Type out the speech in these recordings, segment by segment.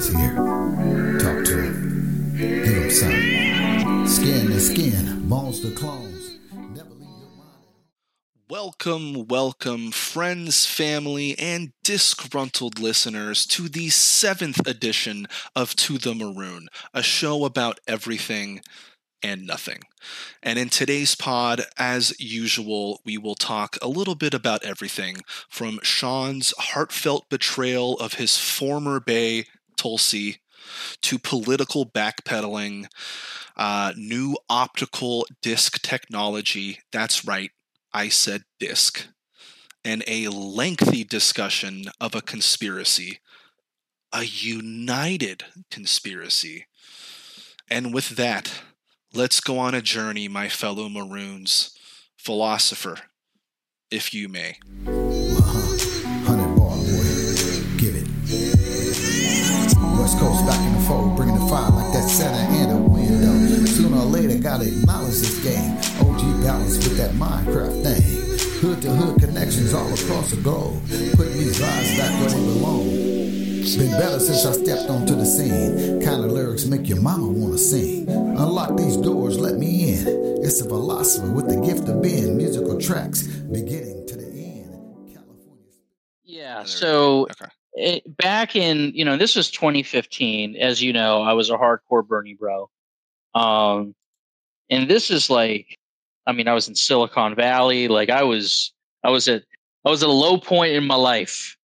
is here. Talk to him. Give him something. Skin to skin, bones to clones. Never leave your mind. Welcome, friends, family, and disgruntled listeners to the 7th edition of To the Maroon, a show about everything and nothing. And in today's pod, as usual, we will talk a little bit about everything from Sean's heartfelt betrayal of his former bae, Tulsi, to political backpedaling, new optical disc technology, that's right, I said disc, and a lengthy discussion of a conspiracy, a united conspiracy. And with that, let's go on a journey, my fellow Maroons. Philosopher, if you may. 100 bar, boy. Give it. West Coast back in the fold, bringing the fire like that Santa and a window. Sooner or later, gotta acknowledge this game. OG balance with that Minecraft thing. Hood to hood connections all across the globe. Putting these vibes back where they belong. Been better since I stepped onto the scene. Kind of lyrics make your mama wanna sing. Unlock these doors, let me in. It's a philosopher with the gift of being. Musical tracks beginning to the end. California. Yeah, so back in, this was 2015. As you know, I was a hardcore Bernie bro. And this is like, I was in Silicon Valley. Like I was at a low point in my life.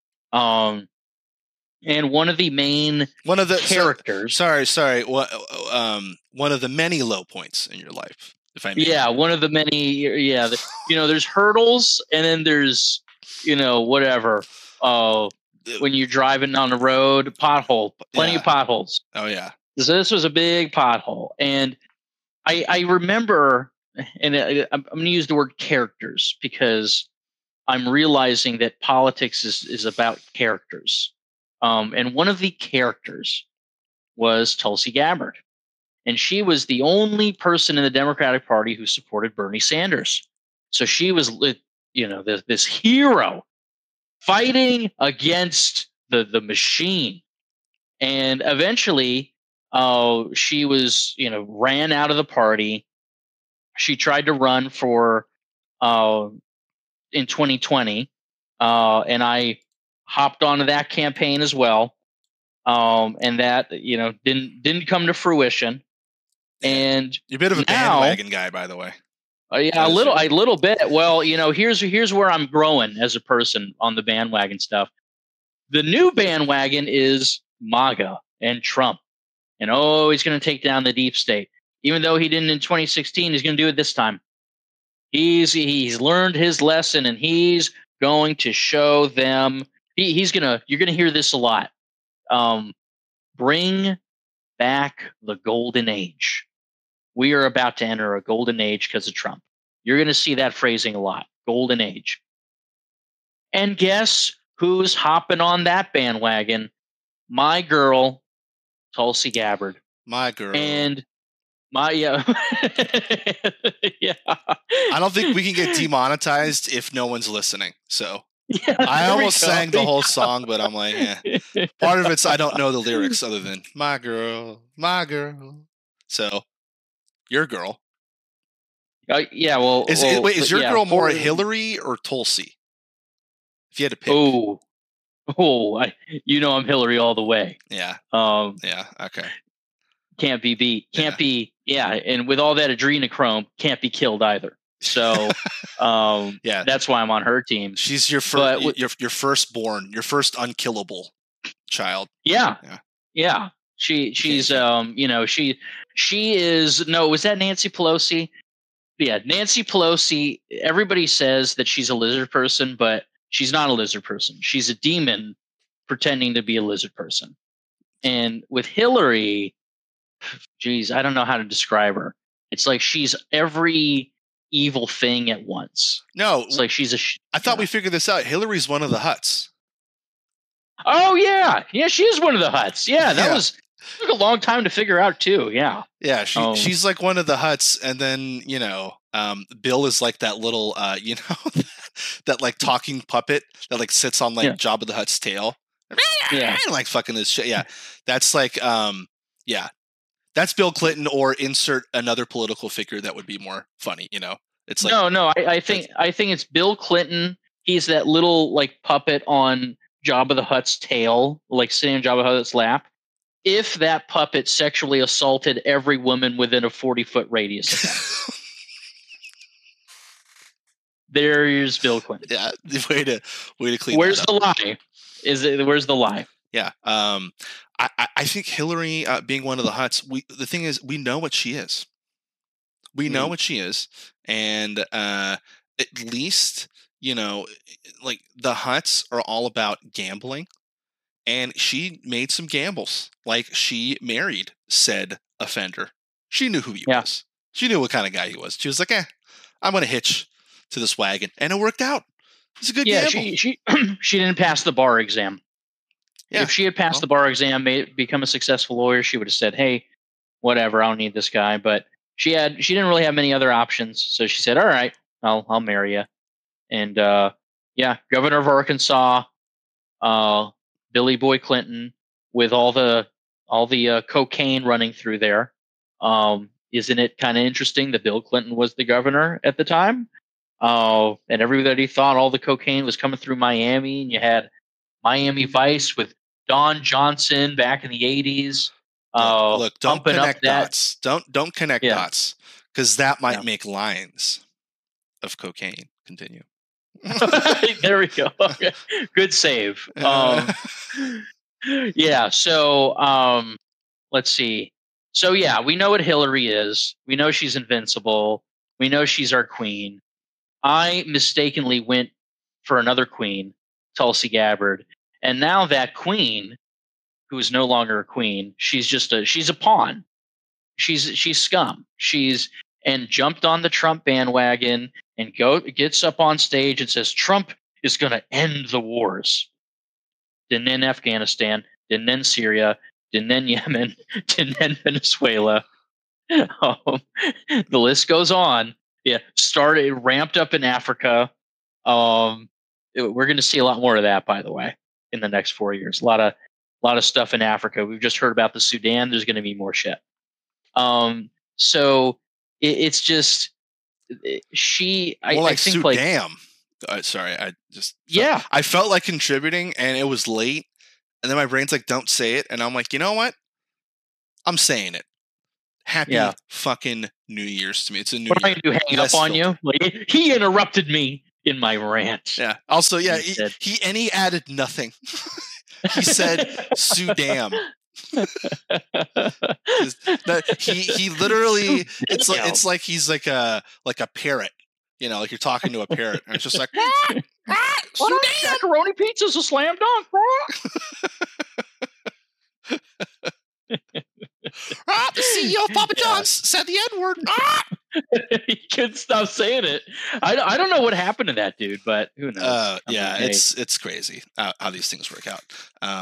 And one of the characters. Sorry. One of the many low points in your life, if I may. Yeah, one of the many. Yeah, there's hurdles, and then there's, whatever. When you're driving on the road, plenty of potholes. Oh yeah. So this was a big pothole, and I remember, and I'm going to use the word characters because I'm realizing that politics is about characters. And one of the characters was Tulsi Gabbard. And she was the only person in the Democratic Party who supported Bernie Sanders. So she was, this hero fighting against the machine. And eventually, she was, ran out of the party. She tried to run for in 2020, and I hopped onto that campaign as well, and that didn't come to fruition. And you're a bit of a bandwagon guy, by the way. Yeah, a little bit. Well, here's where I'm growing as a person on the bandwagon stuff. The new bandwagon is MAGA and Trump, and he's going to take down the deep state. Even though he didn't in 2016, he's going to do it this time. He's learned his lesson, and he's going to show them. You're going to hear this a lot. Bring back the golden age. We are about to enter a golden age because of Trump. You're going to see that phrasing a lot. Golden age. And guess who's hopping on that bandwagon? My girl, Tulsi Gabbard. My girl. And yeah. I don't think we can get demonetized if no one's listening. So yeah, I almost sang the whole song, but I'm like, part of it's I don't know the lyrics other than my girl, my girl. So your girl. Yeah, well, is your girl more Hillary or Tulsi? If you had to pick. I'm Hillary all the way. Yeah. Yeah. Okay. Can't be beat. Can't be. Yeah, and with all that adrenochrome, can't be killed either. So, that's why I'm on her team. She's your first, your firstborn, your first unkillable child. Yeah. She's she is. No, was that Nancy Pelosi? Yeah, Nancy Pelosi. Everybody says that she's a lizard person, but she's not a lizard person. She's a demon pretending to be a lizard person. And with Hillary, geez, I don't know how to describe her. It's like she's every evil thing at once. No, it's like she's I thought we figured this out. Hillary's one of the Hutts. Oh yeah, she is one of the Hutts. Yeah, that took a long time to figure out too. Yeah, she's like one of the Hutts, and then Bill is like that little that like talking puppet that like sits on like Jabba the Hutt's tail. like fucking this shit. Yeah, that's like that's Bill Clinton, or insert another political figure that would be more funny. It's like I think it's Bill Clinton. He's that little like puppet on Jabba the Hutt's tail, like sitting on Jabba the Hutt's lap. If that puppet sexually assaulted every woman within a 40-foot radius of that. There's Bill Clinton. Yeah, way to clean. Where's the lie? Where's the lie? Yeah. I think Hillary being one of the Hutts. The thing is, we know what she is. We know what she is, and at least like the Hutts are all about gambling, and she made some gambles. Like she married said offender. She knew who he was. She knew what kind of guy he was. She was like, I'm going to hitch to this wagon, and it worked out. It's a good gamble. She didn't pass the bar exam. Yeah. If she had passed the bar exam, become a successful lawyer, she would have said, "Hey, whatever, I don't need this guy." But she didn't really have many other options, so she said, "All right, I'll marry you." And Governor of Arkansas, Billy Boy Clinton, with all the cocaine running through there. Isn't it kind of interesting that Bill Clinton was the governor at the time? And everybody thought all the cocaine was coming through Miami, and you had Miami Vice with Don Johnson back in the 80s. Look, don't connect dots. Don't connect dots, because that might make lines of cocaine. Continue. There we go. Okay. Good save. So let's see. So we know what Hillary is. We know she's invincible. We know she's our queen. I mistakenly went for another queen, Tulsi Gabbard, and now that queen, who is no longer a queen, she's a pawn. She's scum. And jumped on the Trump bandwagon and gets up on stage and says Trump is going to end the wars. Didn't end Afghanistan, didn't end Syria, didn't end Yemen, didn't end Venezuela. The list goes on. Yeah, ramped up in Africa. We're going to see a lot more of that, by the way, in the next 4 years. A lot of stuff in Africa. We've just heard about the Sudan. There's going to be more shit. So it's just I think Sudan. Sorry, I felt like contributing, and it was late, and then my brain's like, "Don't say it," and I'm like, you know what? I'm saying it. Happy fucking New Year's to me. It's a new. What am I going to do? Hang up on you? Like, he interrupted me in my rant. Yeah. Also, he added nothing. He said Sudan. He literally it's like he's like a parrot, like you're talking to a parrot, and it's just like macaroni pizza's a slam dunk, bro. The CEO of Papa John's said the N-word. He couldn't stop saying it. I don't know what happened to that dude, but who knows? It's crazy how these things work out.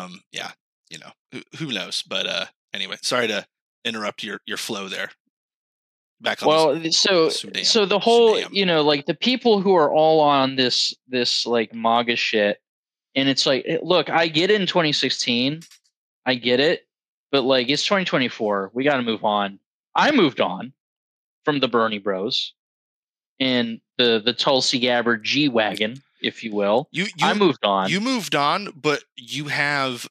Who knows? But anyway, sorry to interrupt your flow there. Back on so the whole like the people who are all on this like MAGA shit, and it's like, look, I get it in 2016, I get it, but like it's 2024, we got to move on. I moved on from the Bernie Bros and the Tulsi Gabbard G-Wagon, if you will. I moved on. You moved on, but you have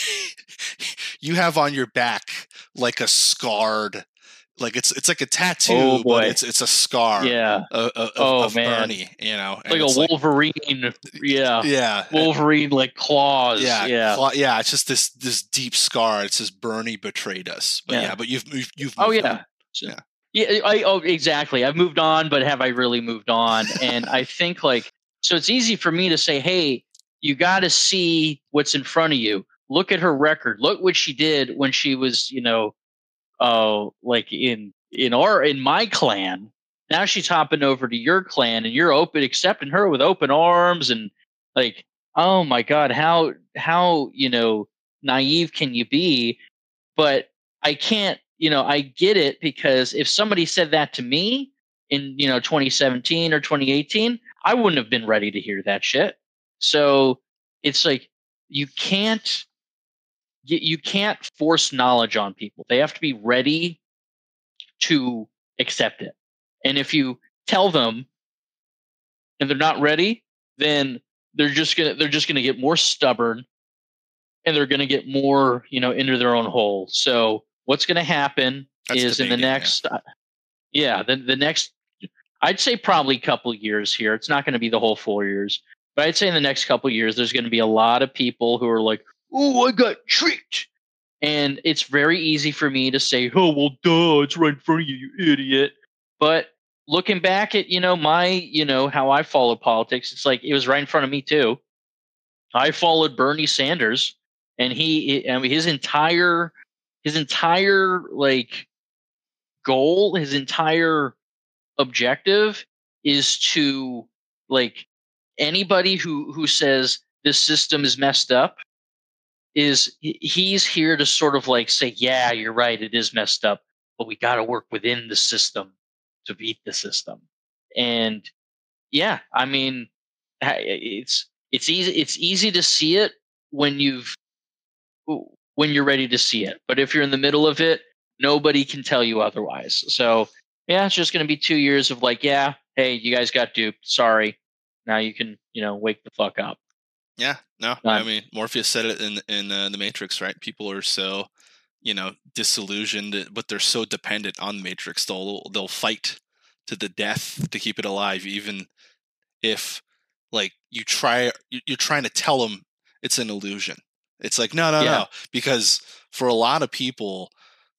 on your back like a scarred, like it's like a tattoo, but it's a scar. Of Bernie, like a Wolverine. Wolverine like claws. It's just this deep scar. It says Bernie betrayed us. But but you've moved on. Exactly. I've moved on, but have I really moved on? And I think so it's easy for me to say, hey, you got to see what's in front of you. Look at her record. Look what she did when she was, like in my clan. Now she's hopping over to your clan, and you're accepting her with open arms, and like, oh my God, how naive can you be? But I can't. I get it, because if somebody said that to me in 2017 or 2018, I wouldn't have been ready to hear that shit. So it's like, you can't force knowledge on people. They have to be ready to accept it. And if you tell them and they're not ready, then they're just gonna get more stubborn, and they're gonna get more, into their own hole. So what's gonna happen is in the next, the next, I'd say probably couple years here. It's not going to be the whole 4 years, but I'd say in the next couple years, there's going to be a lot of people who are like, "Oh, I got tricked," and it's very easy for me to say, "Oh, well, duh, it's right in front of you, you idiot." But looking back at my how I followed politics, it's like it was right in front of me too. I followed Bernie Sanders, and his entire like goal, his entire objective is to, like, anybody who says this system is messed up, he's here to sort of like say, yeah, you're right, it is messed up, but we got to work within the system to beat the system. And yeah, I mean, it's easy to see it when you're ready to see it, but if you're in the middle of it, nobody can tell you otherwise. So yeah, it's just going to be 2 years of like, yeah, hey, you guys got duped. Sorry. Now you can, wake the fuck up. Yeah, no, I mean, Morpheus said it in the Matrix, right? People are so, disillusioned, but they're so dependent on the Matrix. They'll fight to the death to keep it alive, even if, like, you're trying to tell them it's an illusion. It's like no, because for a lot of people,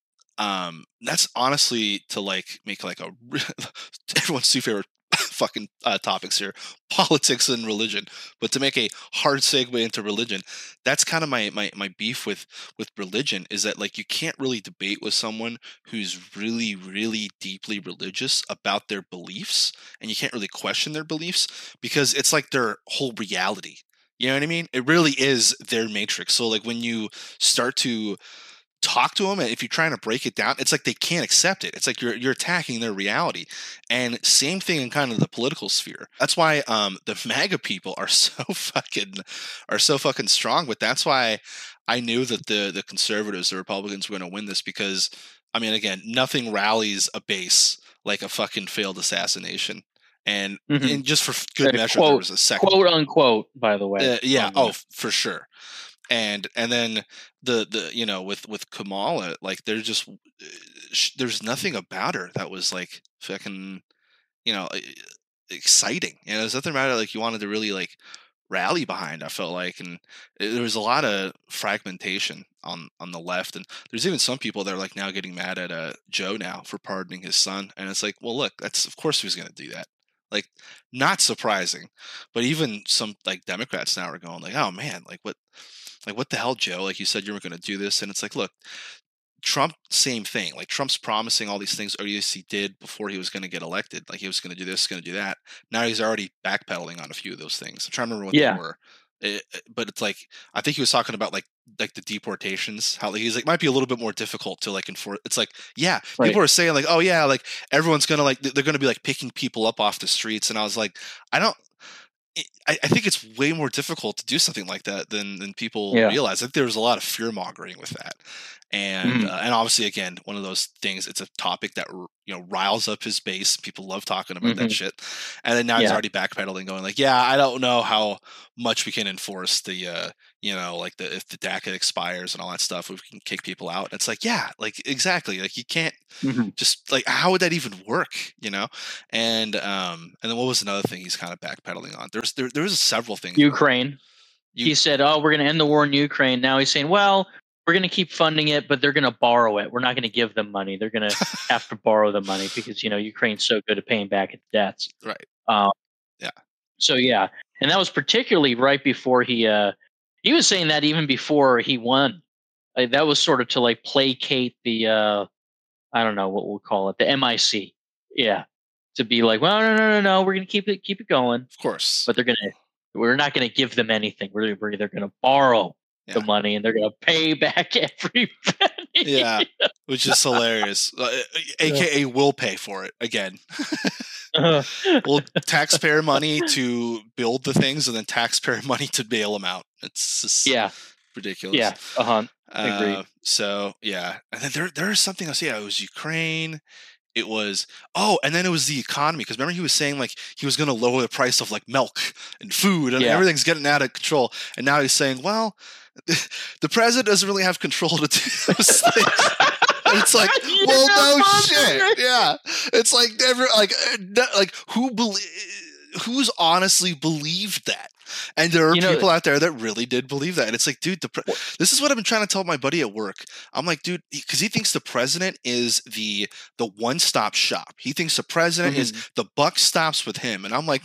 that's honestly to like make like everyone's two favorite fucking topics here, politics and religion, but to make a hard segue into religion, that's kind of my beef with religion, is that like you can't really debate with someone who's really really deeply religious about their beliefs, and you can't really question their beliefs because it's like their whole reality. You know what I mean? It really is their matrix. So like when you start to talk to them, and if you're trying to break it down, it's like they can't accept it. It's like you're attacking their reality. And same thing in kind of the political sphere. That's why the MAGA people are so fucking strong. But that's why I knew that the conservatives, the Republicans, were going to win this, because I mean, again, nothing rallies a base like a fucking failed assassination. And, and just for good measure, there was a second quote unquote, by the way. Yeah. For sure. And then the with Kamala, like there's nothing about her that was like fucking exciting. There's nothing about it like you wanted to really like rally behind, I felt like. And there was a lot of fragmentation on the left, and there's even some people that are like now getting mad at Joe now for pardoning his son. And it's like, well, look, that's, of course he was going to do that. Like, not surprising. But even some like Democrats now are going like, oh man, like what the hell, Joe? Like, you said you were going to do this. And it's like, look, Trump, same thing. Like, Trump's promising all these things, or yes, he did before he was going to get elected. Like, he was going to do this, going to do that. Now he's already backpedaling on a few of those things. I'm trying to remember what they were. But it's like, I think he was talking about like the deportations, how he's like, might be a little bit more difficult to like enforce. It's like, yeah, right. People are saying like, oh yeah, like everyone's going to like, they're going to be like picking people up off the streets. And I was like, I think it's way more difficult to do something like that than people realize. I think there's a lot of fear mongering with that. And and obviously, again, one of those things, it's a topic that riles up his base. People love talking about that shit. And then now he's already backpedaling, going like, yeah, I don't know how much we can enforce the like if the DACA expires and all that stuff, we can kick people out. It's like, yeah, like exactly, like you can't just like, how would that even work? And then what was another thing he's kind of backpedaling on? There was several things. Ukraine. He said, oh, we're going to end the war in Ukraine. Now he's saying, well, we're going to keep funding it, but they're going to borrow it. We're not going to give them money. They're going to have to borrow the money because, Ukraine's so good at paying back its debts. Right. Yeah. So, yeah. And that was particularly right before he was saying that even before he won. That was sort of to like placate the, I don't know what we'll call it, the MIC. Yeah. To be like, well, no. We're going to keep it going. Of course. But we're not going to give them anything. They're going to borrow the money, and they're going to pay back every penny. Yeah, which is hilarious. AKA we'll pay for it again. Well, taxpayer money to build the things, and then taxpayer money to bail them out. It's just Yeah. ridiculous. Yeah. Agreed. So yeah, and then there is something else. Yeah, it was Ukraine. It was and then it was the economy, because remember he was saying like he was going to lower the price of like milk and food and everything's getting out of control, and now he's saying, well, the president doesn't really have control to do those things. And it's like, well, no shit. Yeah, it's like never like who's honestly believed that? And there are people out there that really did believe that. And it's like, dude, this is what I've been trying to tell my buddy at work. I'm like, dude, because he thinks the president is the one-stop shop. He thinks the president is the buck stops with him. And I'm like,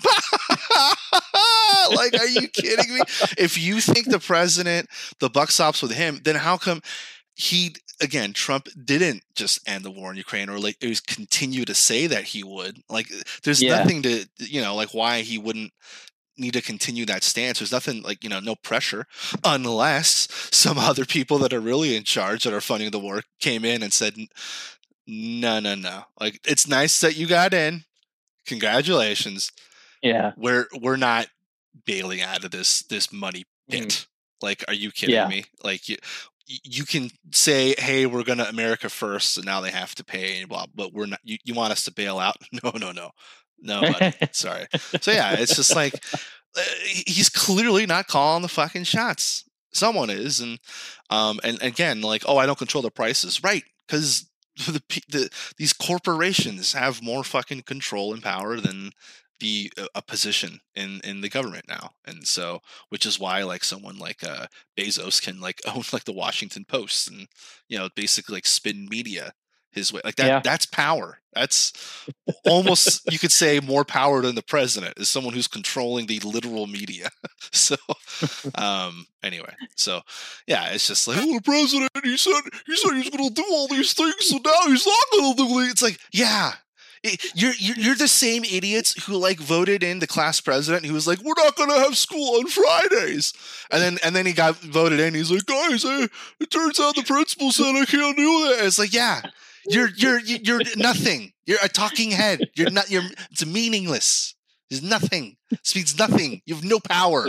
like, are you kidding me? If you think the buck stops with him, then how come Trump didn't just end the war in Ukraine, or like it was continue to say that he would? Like, there's nothing to, like why he wouldn't need to continue that stance. There's nothing like, no pressure, unless some other people that are really in charge that are funding the war came in and said, no. Like, it's nice that you got in. Congratulations. Yeah. We're not bailing out of this money pit. Like, are you kidding me? Like, you can say, hey, we're going to America first, and now they have to pay, but we're not. You want us to bail out? No, buddy. Sorry. So yeah, it's just like he's clearly not calling the fucking shots. Someone is, and again, like, I don't control the prices, right? Because these corporations have more fucking control and power than a position in the government now, and so which is why like someone like Bezos can like own like the Washington Post and basically like spin media his way like that. Yeah. That's power. That's almost you could say more power than the president is someone who's controlling the literal media. So anyway, so yeah, it's just like, the president, he said he was going to do all these things, so now he's not going to do it. It's like, yeah. You're the same idiots who like voted in the class president who was like, we're not gonna have school on Fridays, and then he got voted in. He's like, guys, it turns out the principal said I can't do that. It's like, yeah, you're nothing. You're a talking head. It's meaningless. There's nothing. This means nothing. You have no power.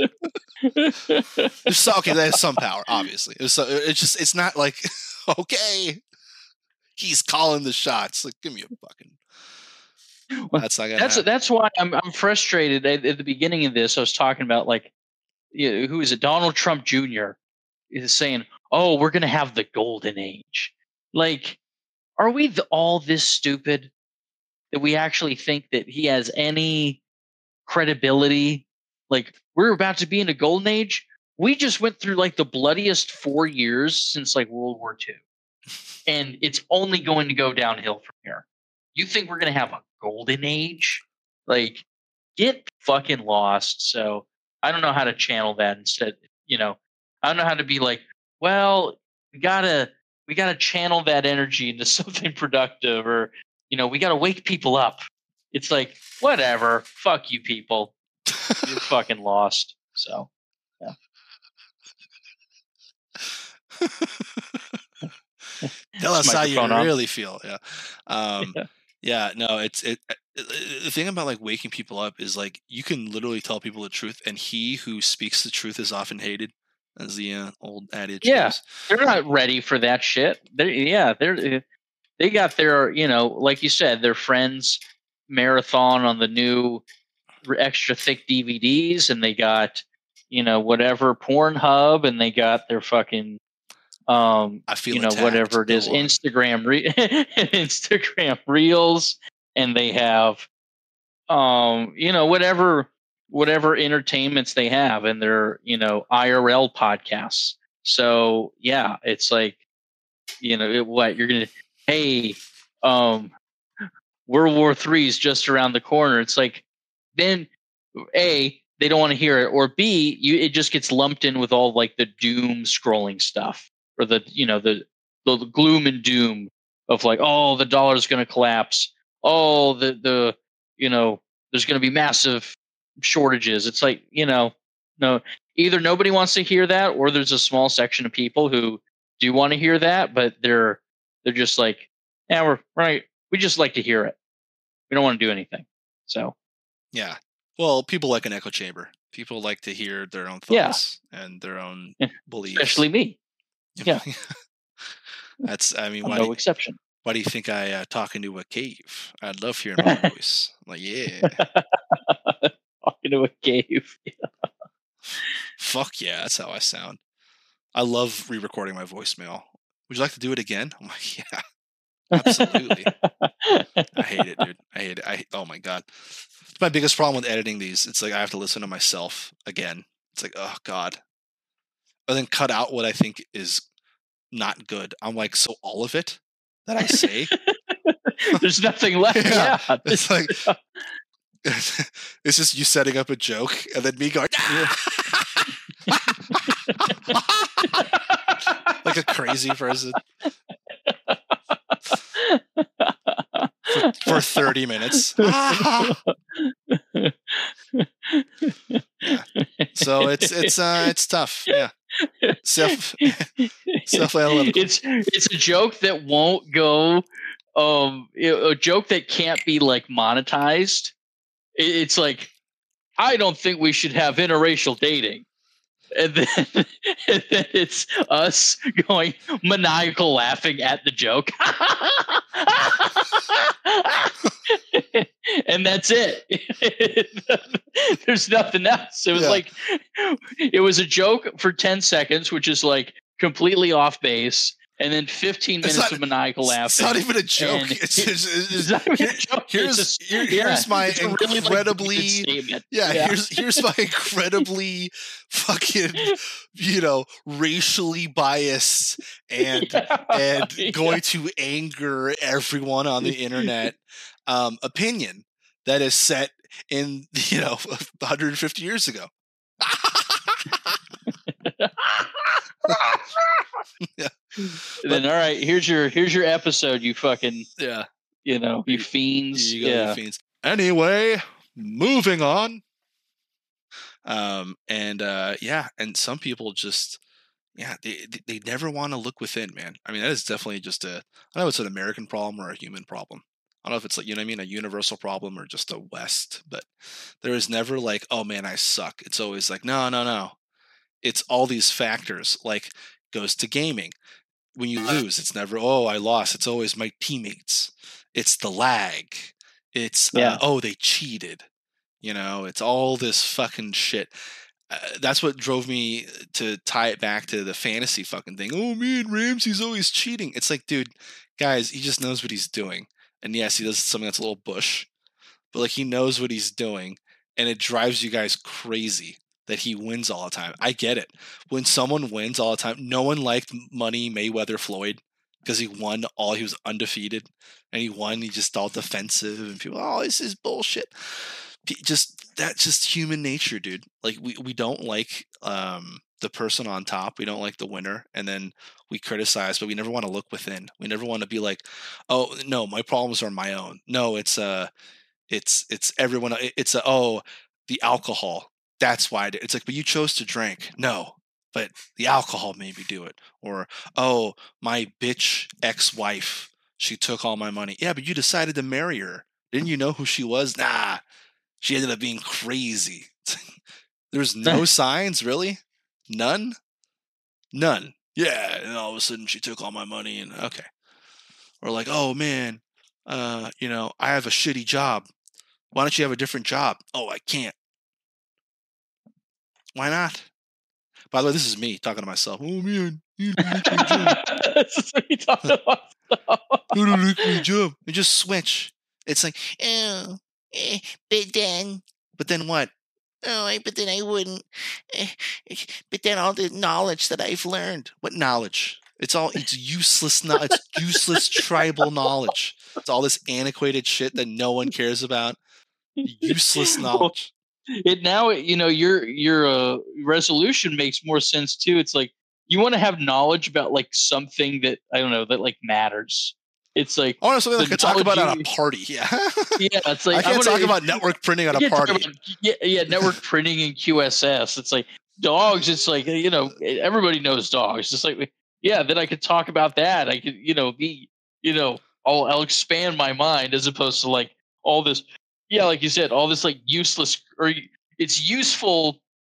Okay, that has some power, obviously. It's not like okay, he's calling the shots. Like, give me a fucking. That's not gonna happen. That's why I'm frustrated. At the beginning of this, I was talking about like, who is it? Donald Trump Jr. is saying, "Oh, we're gonna have the golden age." Like, are we all this stupid that we actually think that he has any credibility? Like, we're about to be in a golden age. We just went through like the bloodiest 4 years since like World War II, and it's only going to go downhill from here. You think we're going to have a golden age? Like, get fucking lost. So I don't know how to channel that instead. I don't know how to be like, well, we gotta channel that energy into something productive, or we gotta wake people up. It's like, whatever. Fuck you people. You're fucking lost. So yeah. Tell us how you really feel. Yeah. Yeah, no, the thing about like waking people up is like you can literally tell people the truth, and he who speaks the truth is often hated, as the old adage. Yeah, is. They're not ready for that shit. They got their like you said, their friends marathon on the new extra thick DVDs, and they got whatever Pornhub, and they got their fucking. I feel whatever it is, Instagram Reels, and they have whatever entertainments they have, and their IRL podcasts. So yeah, it's like what you're gonna World War III is just around the corner. It's like, then A, they don't want to hear it, or B, it just gets lumped in with all like the doom scrolling stuff. Or the gloom and doom of like, oh, the dollar's going to collapse. Oh, the there's going to be massive shortages. It's like, no, either nobody wants to hear that, or there's a small section of people who do want to hear that, but they're just like, yeah, we're right. We just like to hear it. We don't want to do anything. So yeah, well, people like an echo chamber. People like to hear their own Yeah. thoughts and their own beliefs. Especially me. Yeah. That's, I mean, I'm no exception. why do you think I talk into a cave? I'd love hearing my voice. I'm like, yeah. Talking to a cave. Fuck yeah, that's how I sound. I love re-recording my voicemail. Would you like to do it again? I'm like, yeah, absolutely. I hate it, dude. I hate it. Oh my god. It's my biggest problem with editing these. It's like I have to listen to myself again. It's like, oh god. And then cut out what I think is not good. I'm like, so all of it that I say? There's nothing left. Yeah. It's like it's just you setting up a joke and then me going like a crazy person for 30 minutes. Yeah. So it's tough. Yeah. Self-analytical. It's a joke that won't go a joke that can't be like monetized. It's like, I don't think we should have interracial dating. And then it's us going maniacal laughing at the joke. And that's it. There's nothing else. It was like, it was a joke for 10 seconds, which is like completely off base. And then 15 minutes of maniacal laughing. It's not even a joke. It's not even a joke. Here's my incredibly here's my incredibly fucking racially biased and going to anger everyone on the internet opinion that is set in 150 years ago. Yeah. Then all right, here's your episode, you fucking you fiends. You fiends. Anyway, moving on. And some people just they never want to look within, man. I mean, that is definitely just I don't know if it's an American problem or a human problem. I don't know if it's like, a universal problem or just a West, but there is never like, oh man, I suck. It's always like, no. It's all these factors, like goes to gaming. When you lose, it's never, oh, I lost. It's always my teammates. It's the lag. It's, oh, they cheated. It's all this fucking shit. That's what drove me to tie it back to the fantasy fucking thing. Oh, man, Ramsey's always cheating. It's like, dude, guys, he just knows what he's doing. And yes, he does something that's a little bush, but like he knows what he's doing, and it drives you guys crazy that he wins all the time. I get it. When someone wins all the time, no one liked Money Mayweather Floyd because he won all. He was undefeated, and he won. He just all defensive, and people, oh, this is bullshit. That's just human nature, dude. Like we don't like the person on top. We don't like the winner, and then we criticize, but we never want to look within. We never want to be like, oh no, my problems are my own. No, it's everyone. It's the alcohol. That's why it's like, but you chose to drink. No, but the alcohol made me do it. Or, oh, my bitch ex-wife, she took all my money. Yeah, but you decided to marry her. Didn't you know who she was? Nah, she ended up being crazy. There's no signs, really? None. Yeah, and all of a sudden she took all my money, and okay. Or like, oh man, I have a shitty job. Why don't you have a different job? Oh, I can't. Why not? By the way, this is me talking to myself. Oh man, you don't like my job. This is me talking to myself. You don't like my job. You just switch. It's like, but then what? Oh, but then I wouldn't. But then all the knowledge that I've learned. What knowledge? It's useless. It's useless tribal knowledge. It's all this antiquated shit that no one cares about. Useless knowledge. Your resolution makes more sense too. It's like you want to have knowledge about like something that I don't know that like matters. It's like I want something I can talk about at a party. Yeah, yeah. It's like I can't talk about network printing at a party. Network printing in QSS. It's like dogs. It's like everybody knows dogs. It's like then I could talk about that. I could I'll expand my mind as opposed to like all this. Yeah, like you said, all this like useless or it's useful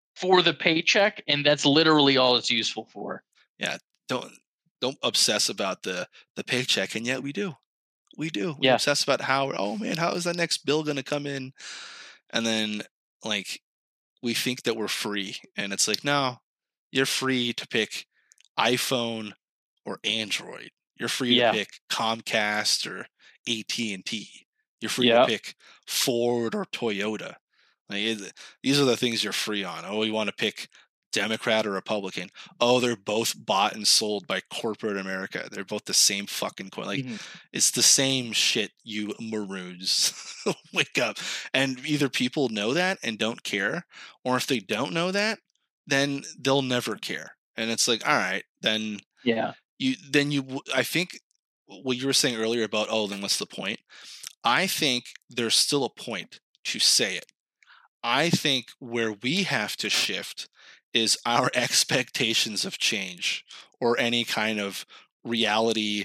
for the paycheck, and that's literally all it's useful for. Yeah, don't obsess about the paycheck, and yet we do. We Yeah. obsess about how, oh man, how is that next bill going to come in? And then like we think that we're free, and it's like, no, you're free to pick iPhone or Android. You're free to pick Comcast or AT&T. You're free to pick Ford or Toyota. Like, these are the things you're free on. Oh, you want to pick Democrat or Republican? Oh, they're both bought and sold by corporate America. They're both the same fucking coin. Like, it's the same shit, you maroons. Wake up. And either people know that and don't care, or if they don't know that, then they'll never care. And it's like, all right, then I think what you were saying earlier about, oh, then what's the point? I think there's still a point to say it. I think where we have to shift is our expectations of change, or any kind of reality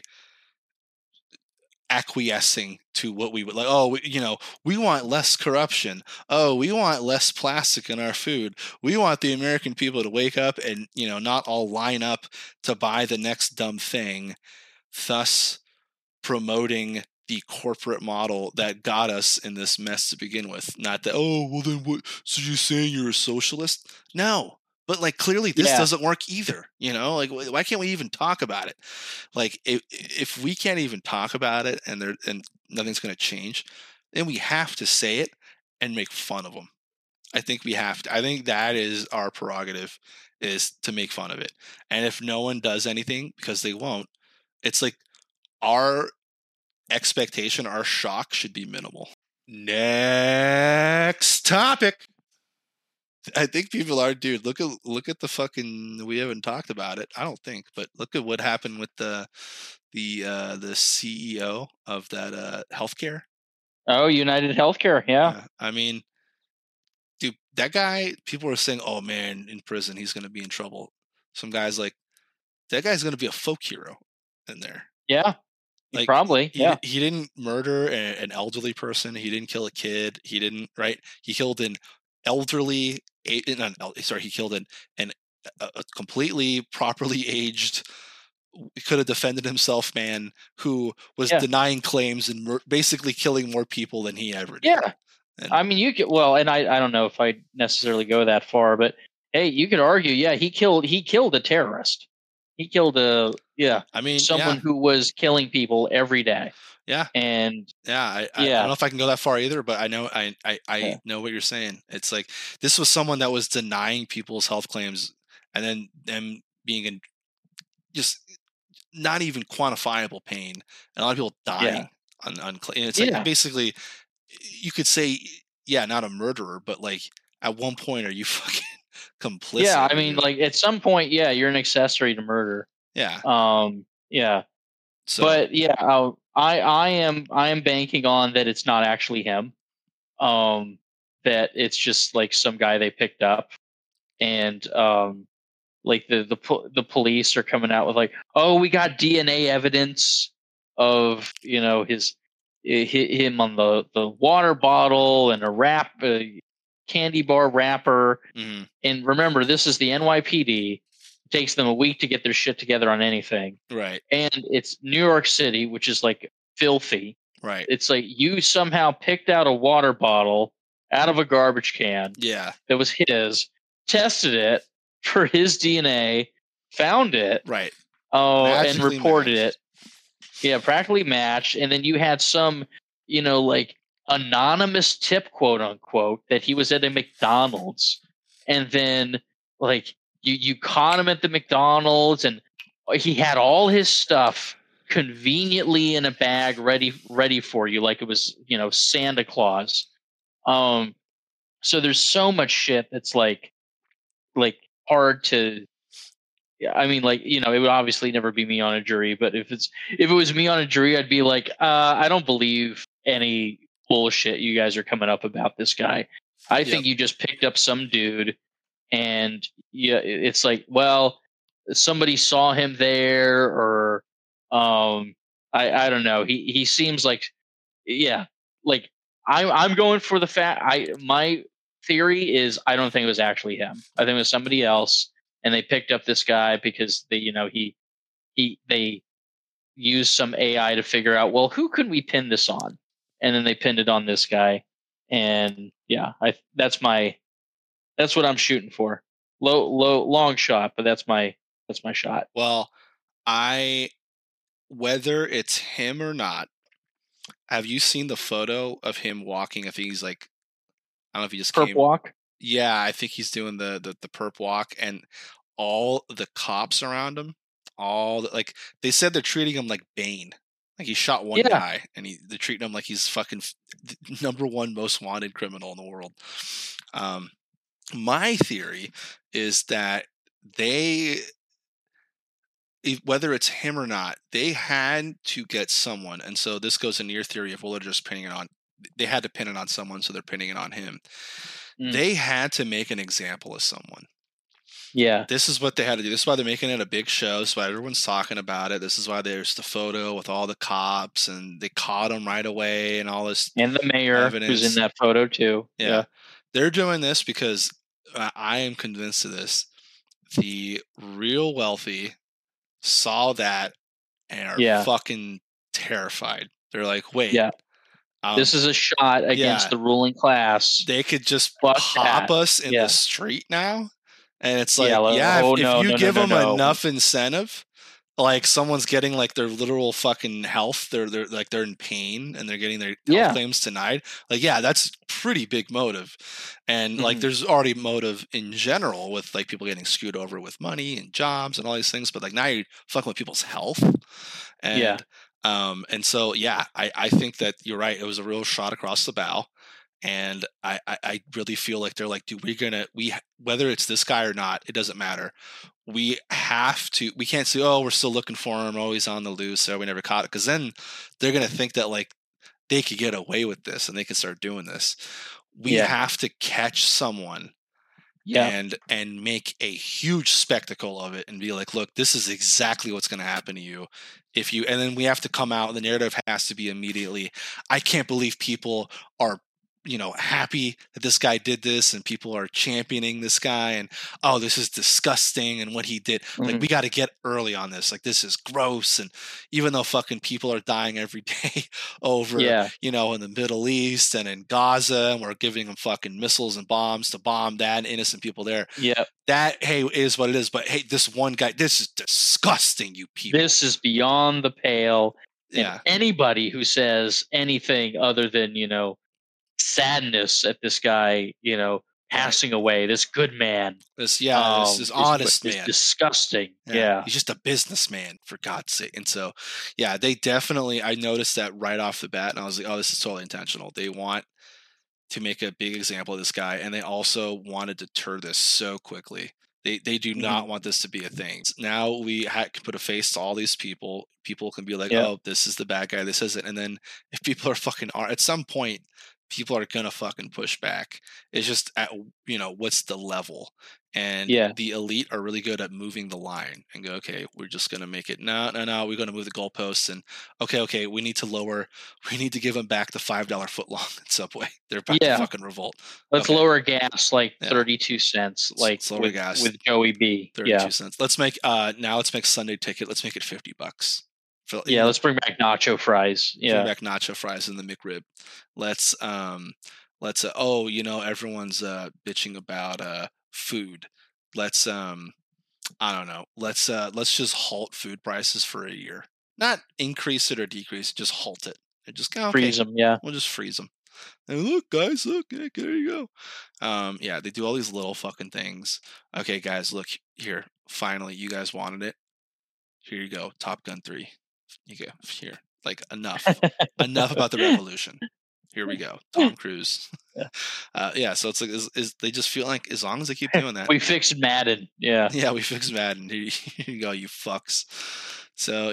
acquiescing to what we would like. Oh, we want less corruption. Oh, we want less plastic in our food. We want the American people to wake up and, not all line up to buy the next dumb thing, thus promoting the corporate model that got us in this mess to begin with. Not that, oh, well then what? So you're saying you're a socialist? No. But like, clearly this doesn't work either. Like, why can't we even talk about it? Like, if we can't even talk about it and nothing's going to change, then we have to say it and make fun of them. I think we have to. I think that is our prerogative, is to make fun of it. And if no one does anything, because they won't, it's like our expectation, our shock should be minimal. Next topic. I think people are, dude. Look at the fucking. We haven't talked about it, I don't think, but look at what happened with the CEO of that healthcare. Oh, United Healthcare, yeah. I mean, dude, that guy. People were saying, "Oh man, in prison, he's going to be in trouble." Some guys like that guy's going to be a folk hero in there. Yeah. Like, probably, he didn't murder an elderly person. He didn't kill a kid. He didn't, right? He killed an elderly. He killed a completely properly aged, could have defended himself man who was denying claims and basically killing more people than he ever did. Yeah, and, I mean, you could, well, and I don't know if I necessarily go that far, but hey, you could argue, he killed a terrorist. He killed someone who was killing people every day. Yeah. And I don't know if I can go that far either, but I know I know what you're saying. It's like, this was someone that was denying people's health claims, and then them being in just not even quantifiable pain, and a lot of people dying on claim. It's like, basically, you could say, not a murderer, but like, at one point, are you fucking complicit? Yeah, I mean, like, at some point, you're an accessory to murder. Yeah. Yeah. So, but I am banking on that it's not actually him. That it's just like some guy they picked up, and like the police are coming out with like, oh, we got DNA evidence of him on the water bottle and a candy bar wrapper. Mm-hmm. And remember, this is the NYPD. It takes them a week to get their shit together on anything. Right. And it's New York City, which is like filthy. Right. It's like you somehow picked out a water bottle out of a garbage can. Yeah. That was his, tested it for his DNA, found it. Right. And reported it. Yeah, practically matched. And then you had some, like, anonymous tip, quote unquote, that he was at a McDonald's, and then like you caught him at the McDonald's, and he had all his stuff conveniently in a bag ready for you, like it was Santa Claus. So there's so much shit that's like hard to. I mean, like, it would obviously never be me on a jury, but if it was me on a jury, I'd be like, I don't believe any bullshit you guys are coming up about this guy. I think you just picked up some dude, and it's like, well, somebody saw him there, or I don't know. He seems like, like I'm going for the fact. My theory is I don't think it was actually him. I think it was somebody else, and they picked up this guy because they used some AI to figure out, well, who could we pin this on, and then they pinned it on this guy, and yeah, that's what I'm shooting for. Long shot, but that's my shot. Well, whether it's him or not, have you seen the photo of him walking? I think he's like, I don't know if he just Perp came. walk. Yeah, I think he's doing the perp walk, and all the cops around him, like they said they're treating him like Bane. Like he shot one guy, and they're treating him like he's fucking number one most wanted criminal in the world. My theory is that whether it's him or not, they had to get someone, and so this goes into your theory of, well, they're just pinning it on. They had to pin it on someone, so they're pinning it on him. They had to make an example of someone. Yeah. This is what they had to do. This is why they're making it a big show. This is why everyone's talking about it. This is why there's the photo with all the cops, and they caught him right away, and all this. And the mayor evidence. who's in that photo too. Yeah. They're doing this because I am convinced of this. The real wealthy saw that and are fucking terrified. They're like, wait. This is a shot against the ruling class. They could just pop us in the street now. And it's like, if you give them enough incentive, like someone's getting like their literal fucking health, they're in pain and they're getting their health claims denied. Like, that's pretty big motive. And like, there's already motive in general with like people getting screwed over with money and jobs and all these things. But like now you're fucking with people's health. And, and so, I think that you're right. It was a real shot across the bow. And I really feel like they're like, dude, whether it's this guy or not, it doesn't matter. We can't say, oh, we're still looking for him. Oh, he's on the loose. So we never caught it. Because then they're going to think that like they could get away with this and they can start doing this. We have to catch someone and make a huge spectacle of it and be like, look, this is exactly what's going to happen to you. And then we have to come out, and the narrative has to be immediately, I can't believe people are happy that this guy did this, and people are championing this guy, and oh, this is disgusting, and what he did. Like, we got to get early on this. Like, this is gross. And even though fucking people are dying every day over, in the Middle East and in Gaza, and we're giving them fucking missiles and bombs to bomb that and innocent people there. That, hey, is what it is. But hey, this one guy, this is disgusting, you people. This is beyond the pale. And anybody who says anything other than, sadness at this guy, passing away, this good man. This honest man. Disgusting. He's just a businessman, for God's sake. And so, they definitely, I noticed that right off the bat, and I was like, oh, this is totally intentional. They want to make a big example of this guy, and they also want to deter this so quickly. They do not want this to be a thing. Now we can put a face to all these people. People can be like, oh, this is the bad guy. This isn't. And then if people are fucking, at some point, people are gonna fucking push back. It's just at what's the level, and the elite are really good at moving the line and go, okay, we're just gonna make it no, we're gonna move the goalposts, and okay, we need to give them back the $5 footlong at Subway. They're about to fucking revolt. Let's lower gas like 32 cents, like lower gas with Joey B. 32 cents. Let's make Sunday ticket. Let's make it $50. Let's bring back nacho fries. Bring back nacho fries in the McRib. Let's everyone's bitching about food. Let's I don't know. Let's just halt food prices for a year. Not increase it or decrease it, just halt it. And just go, freeze them, we'll just freeze them. And look, guys, look, there you go. They do all these little fucking things. Okay, guys, look here. Finally, you guys wanted it. Here you go. Top Gun 3. You go here. Like, enough about the revolution. Here we go. Tom Cruise. So it's like, they just feel like as long as they keep doing that. We fixed Madden. We fixed Madden. Here you go, you fucks. So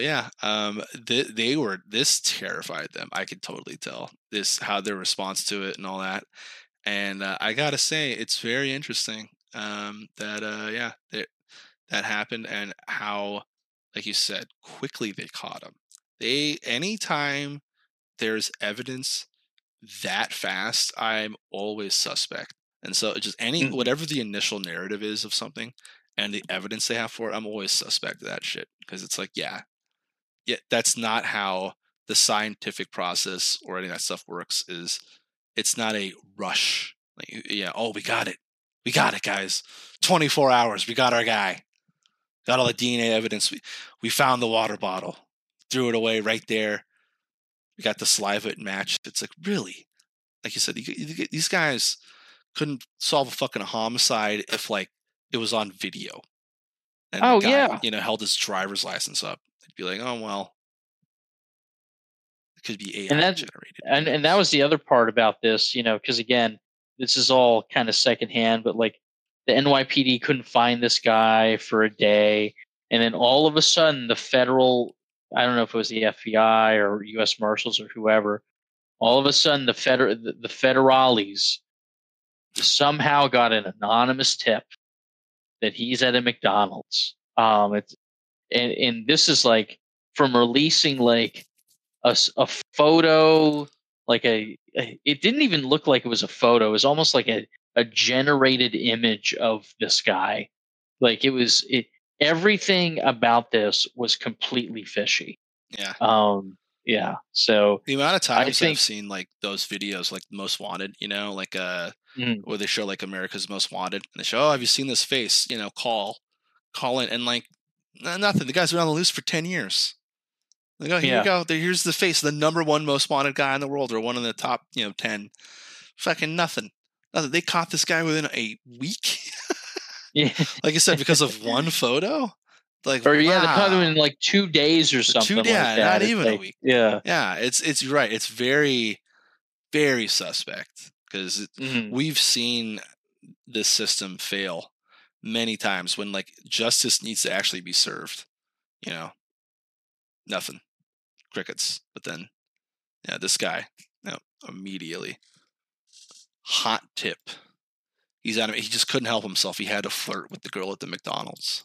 this terrified them. I could totally tell how their response to it and all that. And I gotta say, it's very interesting that happened, and how, like you said, quickly they caught him. Anytime there's evidence that fast, I'm always suspect. And so just whatever the initial narrative is of something and the evidence they have for it, I'm always suspect of that shit, because it's like, yeah, that's not how the scientific process or any of that stuff works. It's not a rush. Like, we got it, guys. 24 hours, we got our guy. Got all the DNA evidence. We found the water bottle, threw it away right there. We got the saliva it matched. It's like, really? Like you said, these guys couldn't solve a fucking homicide if like it was on video. And the guy, held his driver's license up. They'd be like, oh well, it could be AI generated. And that was the other part about this, because again, this is all kind of secondhand, but like the NYPD couldn't find this guy for a day, and then all of a sudden the federal, I don't know if it was the FBI or U.S. Marshals or whoever, all of a sudden the federales somehow got an anonymous tip that he's at a McDonald's. And this is like from releasing like a photo, like it didn't even look like it was a photo. It was almost like a generated image of this guy. Like everything about this was completely fishy. Yeah. Yeah. So the amount of times I've seen like those videos, like Most Wanted, like where they show like America's Most Wanted, and they show, have you seen this face? Call in, and like nothing. The guy's been on the loose for 10 years. Like, oh, here you go. Here's the face, the number one most wanted guy in the world, or one of the top 10. Fucking nothing. They caught this guy within a week. Yeah. Like I said, because of one photo. Like, or they caught him in like 2 days or something. Like that. Not even a week. Yeah. Yeah. It's right. It's very, very suspect, because we've seen this system fail many times when like justice needs to actually be served. Nothing. Crickets. But then, this guy, immediately. Hot tip. He just couldn't help himself. He had to flirt with the girl at the McDonald's.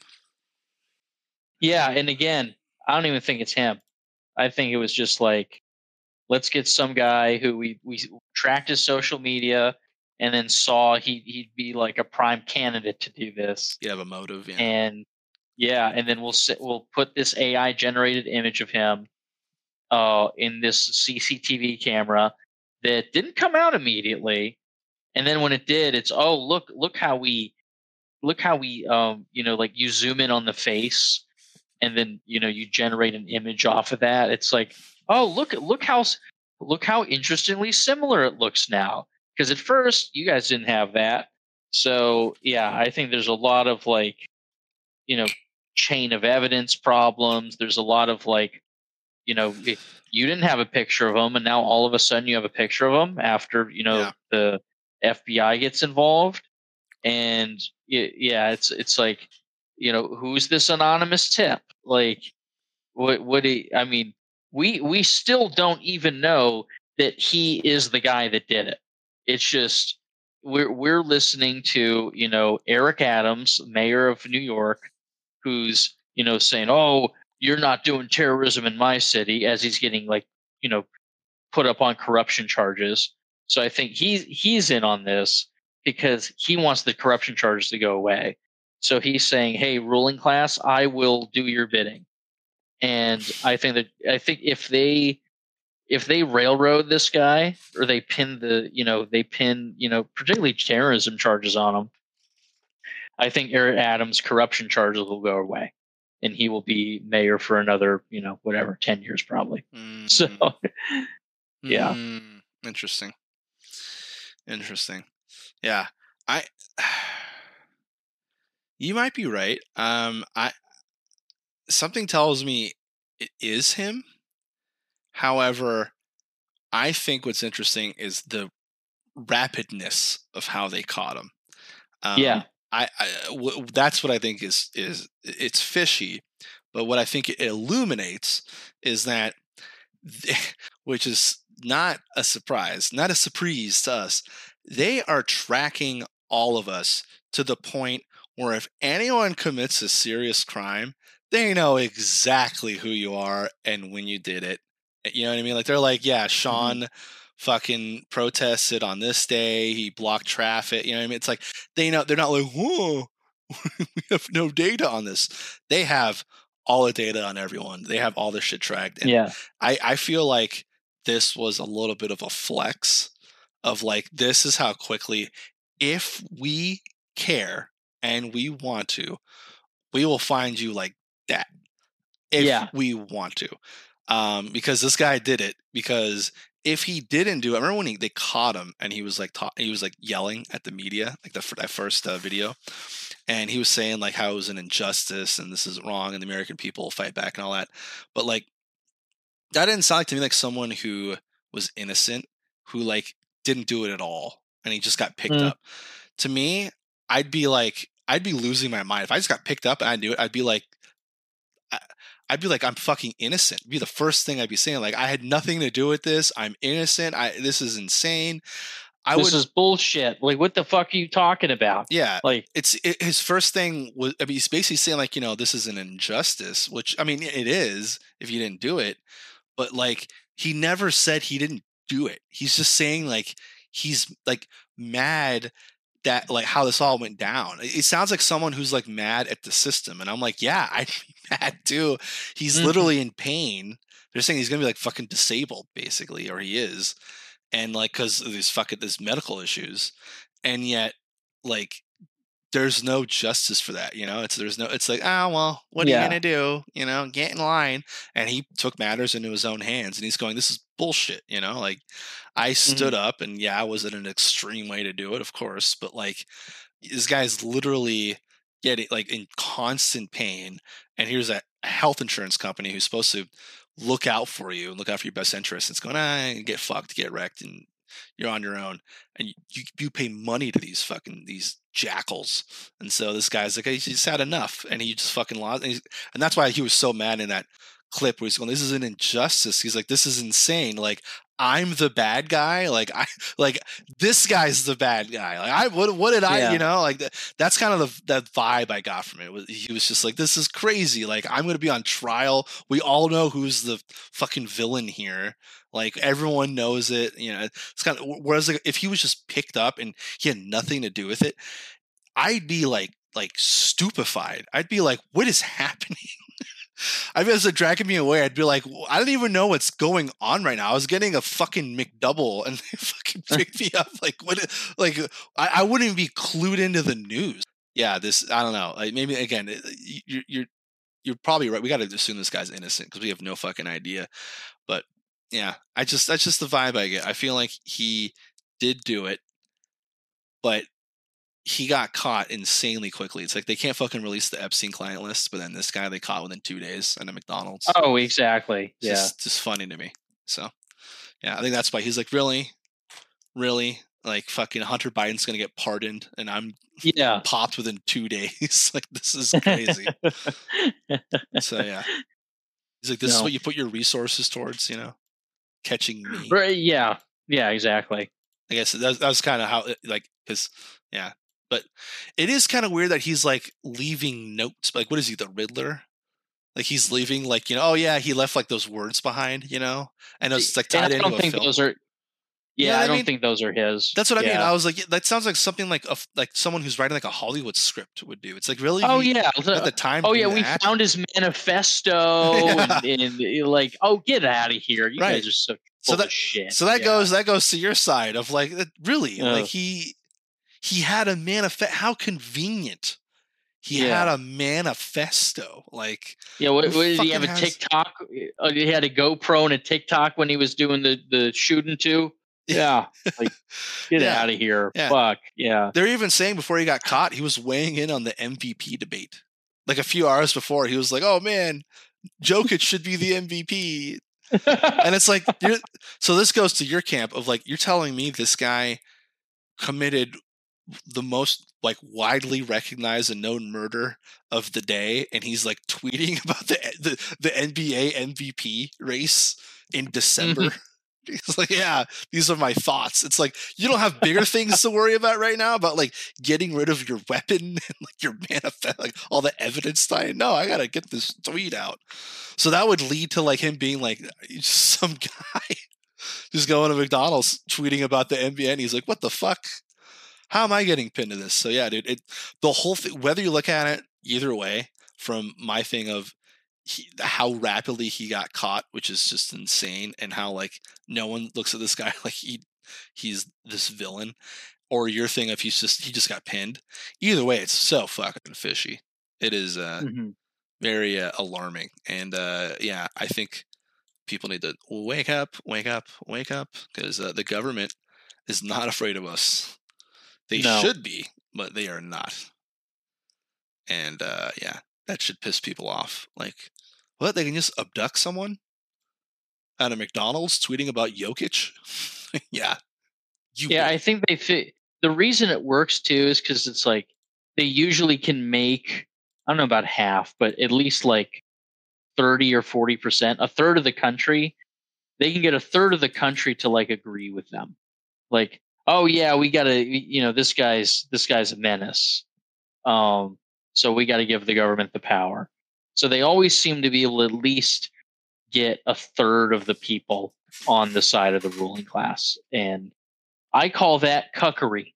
Yeah, and again, I don't even think it's him. I think it was just like, let's get some guy who we tracked his social media and then saw he'd be like a prime candidate to do this. You have a motive, and then we'll put this AI generated image of him in this CCTV camera that didn't come out immediately, and then when it did, it's look how we like you zoom in on the face, and then you generate an image off of that. It's like, look how interestingly similar it looks now, because at first you guys didn't have that. So yeah, I think there's a lot of like chain of evidence problems. There's a lot of like, you didn't have a picture of him, and now all of a sudden you have a picture of him after the FBI gets involved. And it's like, who's this anonymous tip? Like, we still don't even know that he is the guy that did it. It's just we're listening to Eric Adams, mayor of New York, who's saying, "Oh, you're not doing terrorism in my city," as he's getting like put up on corruption charges. So I think he's in on this because he wants the corruption charges to go away. So he's saying, "Hey, ruling class, I will do your bidding." And I think if they railroad this guy, or they pin particularly terrorism charges on him, I think Eric Adams' corruption charges will go away, and he will be mayor for another 10 years probably. So yeah. Interesting. Yeah. You might be right. Something tells me it is him. However, I think what's interesting is the rapidness of how they caught him. That's what I think is it's fishy. But what I think it illuminates is that, which is not a surprise to us, they are tracking all of us to the point where if anyone commits a serious crime, they know exactly who you are and when you did it. You know what I mean? Like, they're like, yeah, Sean fucking protested on this day. He blocked traffic. You know what I mean? It's like they're not like, whoa, we have no data on this. They have all the data on everyone. They have all their shit tracked. And I feel like this was a little bit of a flex of like, this is how quickly, if we care and we want to, we will find you like that. If we want to. Because this guy did it. Because if he didn't do it, I remember when they caught him and he was like yelling at the media, like that first video, and he was saying like how it was an injustice and this is wrong and the American people will fight back and all that. But like, that didn't sound like to me like someone who was innocent, who like didn't do it at all, and he just got picked up. To me, I'd be losing my mind if I just got picked up and I knew it. I'd be like, I'm fucking innocent. It'd be the first thing I'd be saying. Like, I had nothing to do with this. I'm innocent. This is insane. This is bullshit. Like, what the fuck are you talking about? Yeah. Like, his first thing was, I mean, he's basically saying like, this is an injustice, which, I mean, it is if you didn't do it, but like, he never said he didn't do it. He's just saying like, he's like mad that like how this all went down. It sounds like someone who's like mad at the system. And I'm like, yeah, I'd be mad too. He's literally in pain. They're saying he's going to be like fucking disabled basically, or he is. And like, cause of these medical issues. And yet like, there's no justice for that. It's like, oh, well, what are you going to do? Get in line. And he took matters into his own hands and he's going, this is bullshit. Like I stood up and was it an extreme way to do it? Of course. But like this guy's literally getting like in constant pain. And here's a health insurance company who's supposed to look out for you and look out for your best interests. It's going, get fucked, get wrecked. And you're on your own, and you pay money to these jackals. And so this guy's like, he's just had enough, and he just fucking lost. And that's why he was so mad in that clip where he's going, this is an injustice. He's like, this is insane. Like, I'm the bad guy. Like this guy's the bad guy. Like what did I, like that's kind of that vibe I got from it. He was just like, this is crazy. Like, I'm going to be on trial. We all know who's the fucking villain here. Like, everyone knows it. It's kind of, whereas like, if he was just picked up and he had nothing to do with it, I'd be like stupefied. I'd be like, what is happening? I mean, as it dragging me away, I'd be like, I don't even know what's going on right now. I was getting a fucking McDouble and they fucking picked me up. Like, what? Like, I wouldn't even be clued into the news. Yeah, I don't know. Like, maybe again, you're probably right. We got to assume this guy's innocent because we have no fucking idea. But yeah, that's just the vibe I get. I feel like he did do it, but he got caught insanely quickly. It's like they can't fucking release the Epstein client list, but then this guy they caught within 2 days at a McDonald's. Oh, exactly. It's just funny to me. So yeah, I think that's why he's like, really, like fucking Hunter Biden's gonna get pardoned, and I'm popped within 2 days. Like, this is crazy. So yeah, he's like, this is what you put your resources towards, catching me. Right? Yeah, exactly. I guess that was kind of how, because but it is kind of weird that he's like leaving notes. Like, what is he, the Riddler? Like, he's leaving like, oh yeah, he left like those words behind, and it's like tied into a film. Those are. Yeah, I don't think those are his. That's what I mean. I was like, that sounds like something like someone who's writing like a Hollywood script would do. It's like, really? Oh yeah, at the time. Oh yeah, we found his manifesto and like, oh, get out of here! You guys are so full of shit. So that goes to your side of like, really, like he had a manifesto. How convenient. He had a manifesto. Like, what did he have? A TikTok? He had a GoPro and a TikTok when he was doing the shooting too. Yeah, like, get out of here. Yeah. Fuck. Yeah. They're even saying before he got caught, he was weighing in on the MVP debate. Like a few hours before, he was like, "Oh man, Jokic should be the MVP." And it's like, so this goes to your camp of like, you're telling me this guy committed the most like widely recognized and known murder of the day, and he's like tweeting about the NBA MVP race in December. He's like, yeah, these are my thoughts. It's like, you don't have bigger things to worry about right now about like getting rid of your weapon and like your manifest, like all the evidence tying. No, I gotta get this tweet out. So that would lead to like him being like some guy just going to McDonald's tweeting about the NBA, and he's like, "What the fuck? How am I getting pinned to this?" So yeah, dude, the whole thing, whether you look at it either way, from my thing of how rapidly he got caught, which is just insane, and how like no one looks at this guy like he's this villain, or your thing of he just got pinned. Either way, it's so fucking fishy. It is very alarming, and yeah, I think people need to wake up, because the government is not afraid of us. They should be, but they are not. And yeah, that should piss people off. Like, what? They can just abduct someone at a McDonald's tweeting about Jokic? Yeah. I think the reason it works too is because it's like they usually can make, I don't know about half, but at least like 30 or 40%, a third of the country, they can get a third of the country to like agree with them. Like, oh yeah, we gotta, this guy's a menace. So we got to give the government the power. So they always seem to be able to at least get a third of the people on the side of the ruling class. And I call that cuckery.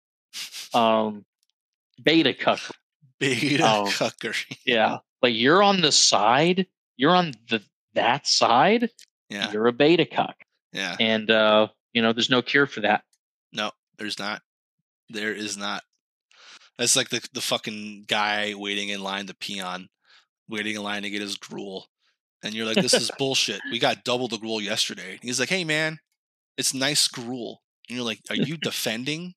Beta cuckery. Cuckery. Yeah. Like you're on the side, you're on that side. Yeah. You're a beta cuck. Yeah. And there's no cure for that. No, there's not. There is not. That's like the fucking guy waiting in line, the peon, waiting in line to get his gruel. And you're like, this is bullshit. We got double the gruel yesterday. He's like, hey, man, it's nice gruel. And you're like, are you defending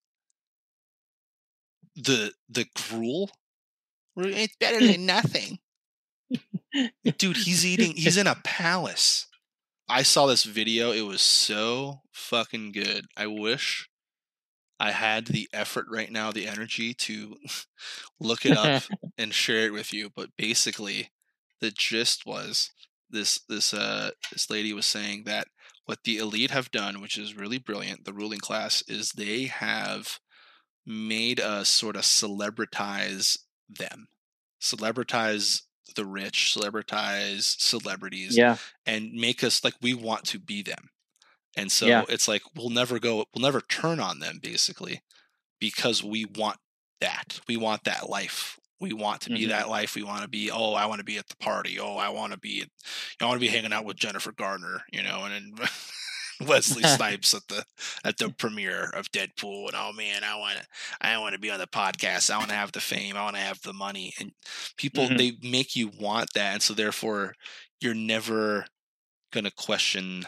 the gruel? It's better than nothing. Dude, he's in a palace. I saw this video. It was so fucking good. I wish I had the effort right now, the energy to look it up and share it with you. But basically, the gist was this lady was saying that what the elite have done, which is really brilliant, the ruling class, is they have made us sort of celebritize them, celebritize the rich, celebritize celebrities, and make us like we want to be them. And so it's like we'll never turn on them, basically, because we want that. We want that life. We want to be that life. We want to be, I want to be at the party. I want to be hanging out with Jennifer Garner, and then Wesley Snipes at the premiere of Deadpool. And oh man, I want to be on the podcast. I want to have the fame. I want to have the money. And people, they make you want that, and so therefore you're never gonna question,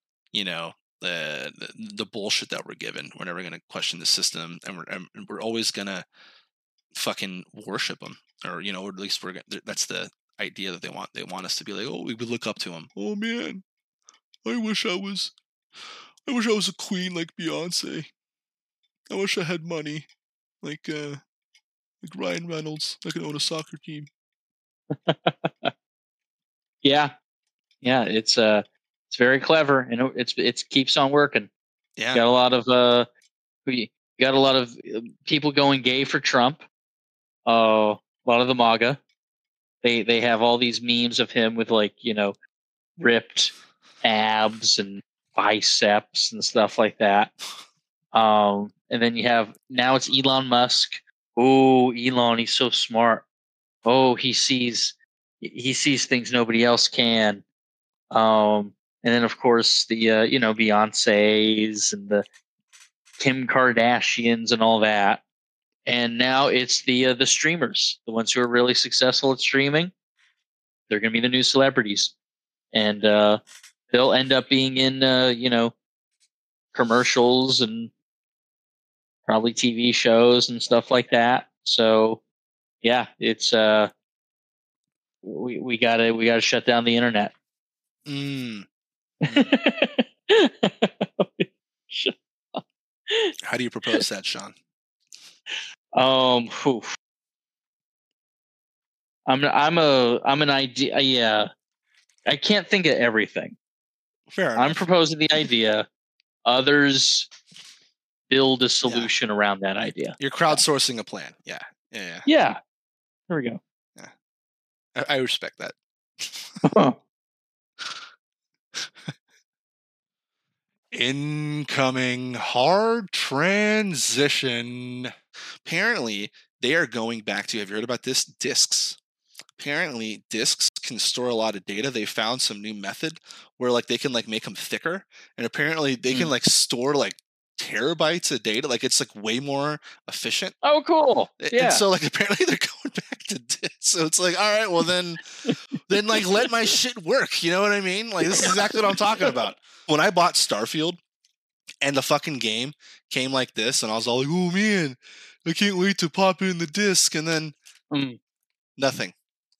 the bullshit that we're given. We're never gonna question the system, and we're always gonna fucking worship them, or or at least that's the idea that they want us to be like, we would look up to them. Oh man, I wish I was a queen like Beyonce. I wish I had money like Ryan Reynolds. I could own a soccer team. Yeah, it's very clever, and it keeps on working. Yeah, got a lot of people going gay for Trump. A lot of the MAGA. They have all these memes of him with ripped abs and biceps and stuff like that. And then you have now it's Elon Musk. Oh, Elon, he's so smart. Oh, he sees things nobody else can. And then of course the Beyonce's and the Kim Kardashians and all that. And now it's the streamers, the ones who are really successful at streaming. They're going to be the new celebrities, and they'll end up being in commercials and probably TV shows and stuff like that. So yeah, it's we gotta shut down the internet. How do you propose that, Sean? I'm an idea. Yeah, I can't think of everything. Fair enough. I'm proposing the idea. Others build a solution around that idea. You're crowdsourcing a plan. Yeah. There we go. Yeah, I respect that. Incoming hard transition. Apparently, they are going back to, have you heard about this? Disks. Apparently, disks can store a lot of data. They found some new method where like they can like make them thicker, and apparently they can like store like terabytes of data. Like it's like way more efficient. Oh, cool. Yeah. And so like apparently they're going back to disks. So it's like, all right, well then like let my shit work. You know what I mean? Like this is exactly what I'm talking about. When I bought Starfield and the fucking game came like this, and I was all like, oh man, I can't wait to pop in the disc, and then nothing.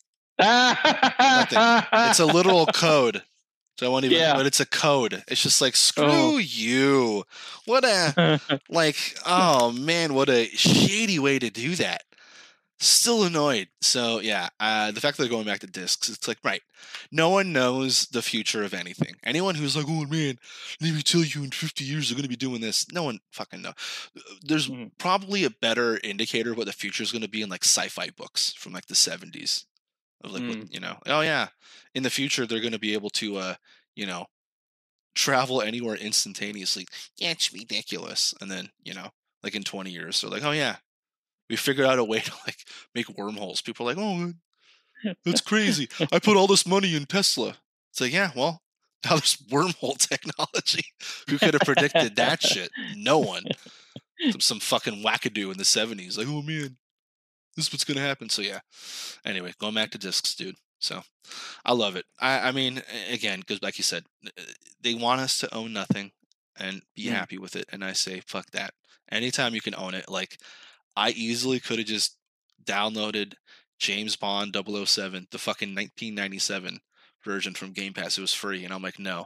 Nothing. It's a literal code. So I won't even, but it's a code. It's just like, screw you. What a, like, oh man, what a shady way to do that. Still annoyed. So yeah, the fact that they're going back to discs, it's like, right. No one knows the future of anything. Anyone who's like, oh man, let me tell you in 50 years they're going to be doing this. No one fucking knows. There's probably a better indicator of what the future is going to be in like sci-fi books from like the 70s. Of like, what, you know, oh yeah, in the future they're going to be able to, you know, travel anywhere instantaneously. Yeah, it's ridiculous. And then, you know, like in 20 years, they're like, oh yeah, we figured out a way to like make wormholes. People are like, oh, that's crazy. I put all this money in Tesla. It's like, yeah, well, now there's wormhole technology. Who could have predicted that shit? No one. Some fucking wackadoo in the 70s. Like, oh man, this is what's going to happen. So yeah. Anyway, going back to discs, dude. So I love it. I mean, again, because like you said, they want us to own nothing and be happy with it. And I say, fuck that. Anytime you can own it, like I easily could have just downloaded James Bond 007, the fucking 1997 version from Game Pass. It was free. And I'm like, no,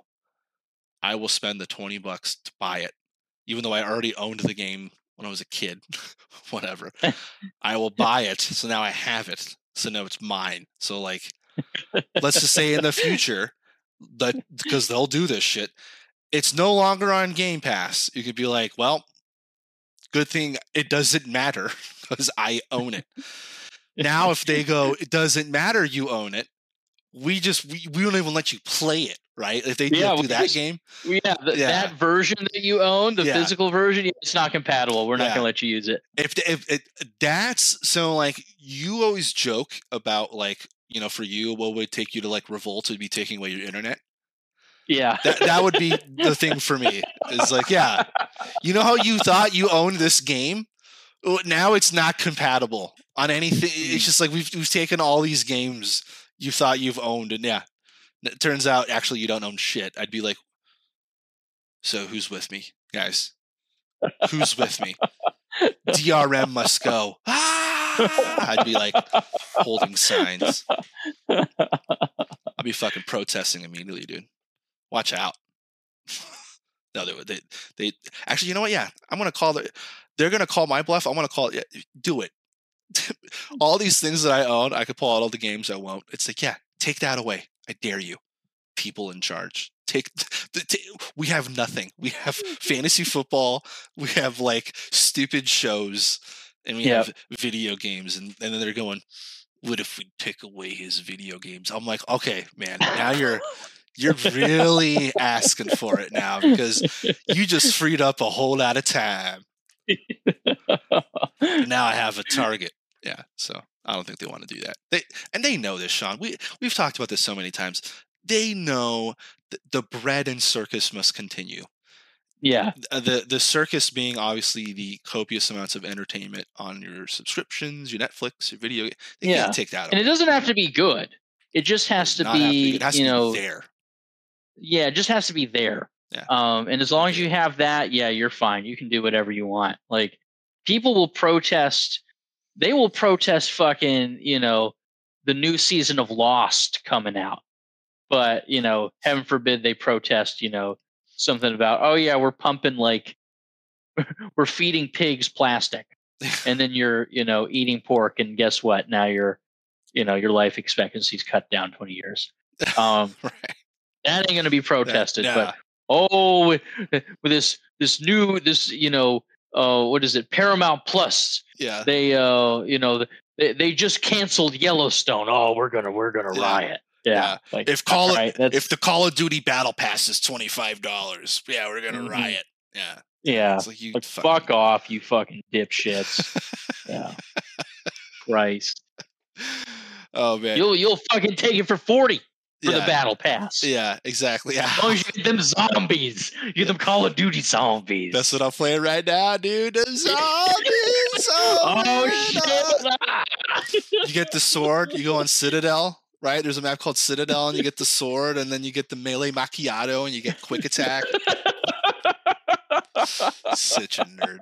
I will spend the $20 to buy it. Even though I already owned the game when I was a kid, whatever. I will buy it. So now I have it. So now it's mine. So like, let's just say in the future that because they'll do this shit, it's no longer on Game Pass. You could be like, well, good thing it doesn't matter because I own it. Now, if they go, it doesn't matter, you own it. We don't even let you play it, right? If they do that game, that version that you own, the physical version, it's not compatible. We're not going to let you use it. If that's so, like you always joke about, like, you know, for you, what would take you to like revolt would be taking away your internet. Yeah, that would be the thing for me. It's like, yeah, you know how you thought you owned this game, now it's not compatible on anything. It's just like we've taken all these games you thought you've owned, and yeah, it turns out actually you don't own shit. I'd be like, so who's with me, guys? Who's with me? DRM must go. I'd be like holding signs. I'd be fucking protesting immediately, dude. Watch out. No, they actually, you know what? Yeah, I'm gonna call they're gonna call my bluff. I'm gonna call it. Yeah, do it. All these things that I own, I could pull out all the games I won't. It's like, yeah, take that away. I dare you, people in charge. We have nothing. We have fantasy football. We have like stupid shows, and we have video games. And then they're going, what if we take away his video games? I'm like, okay, man, now you're really asking for it now because you just freed up a whole lot of time. Now I have a target. Yeah, so I don't think they want to do that. They know this, Sean. We've talked about this so many times. They know the bread and circus must continue. Yeah. The circus being obviously the copious amounts of entertainment on your subscriptions, your Netflix, your video. They can't take that away. And it doesn't have to be good. It just has to be, it has to be there. Yeah, it just has to be there. Yeah. And as long as you have that, yeah, you're fine. You can do whatever you want. Like, people will protest. They will protest fucking, you know, the new season of Lost coming out. But, you know, heaven forbid they protest, you know, something about, oh yeah, we're pumping like, we're feeding pigs plastic. And then you're, you know, eating pork. And guess what? Now your life expectancy's cut down 20 years. Right. That ain't going to be protested. But, with this, you know, what is it? Paramount Plus. Yeah. They, you know, they just canceled Yellowstone. Oh, we're gonna riot. Yeah. Like, if the Call of Duty Battle Pass is $25, yeah, we're gonna riot. Yeah. Yeah. It's like, you fuck off, you fucking dipshits. Yeah. Christ. Oh man. You'll fucking take it for 40 for the Battle Pass. Yeah, exactly. Yeah. As long as you get them zombies. You get them Call of Duty zombies. That's what I'm playing right now, dude. The zombies. Oh shit. You get the sword, you go on Citadel. Right, there's a map called Citadel, and you get the sword, and then you get the melee macchiato, and you get quick attack. Such a nerd.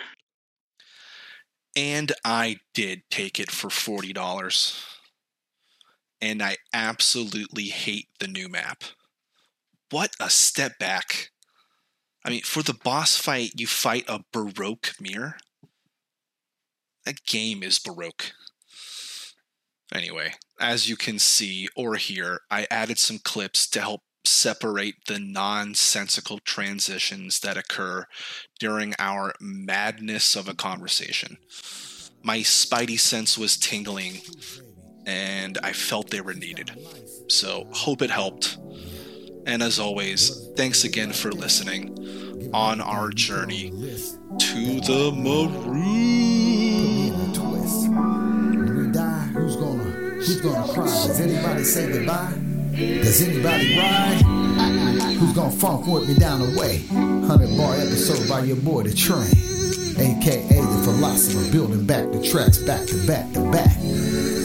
And I did take it for $40. And I absolutely hate the new map. What a step back. I mean, for the boss fight, you fight a Baroque mirror. That game is Baroque. Anyway, as you can see or hear, I added some clips to help separate the nonsensical transitions that occur during our madness of a conversation. My spidey sense was tingling, and I felt they were needed. So, hope it helped. And as always, thanks again for listening on our journey to the Maroon. When we die, who's gonna cry? Does anybody say goodbye? Does anybody ride? Who's gonna funk with me down the way? 100-bar episode by your boy The Train, aka the philosopher, building back the tracks back to back to back.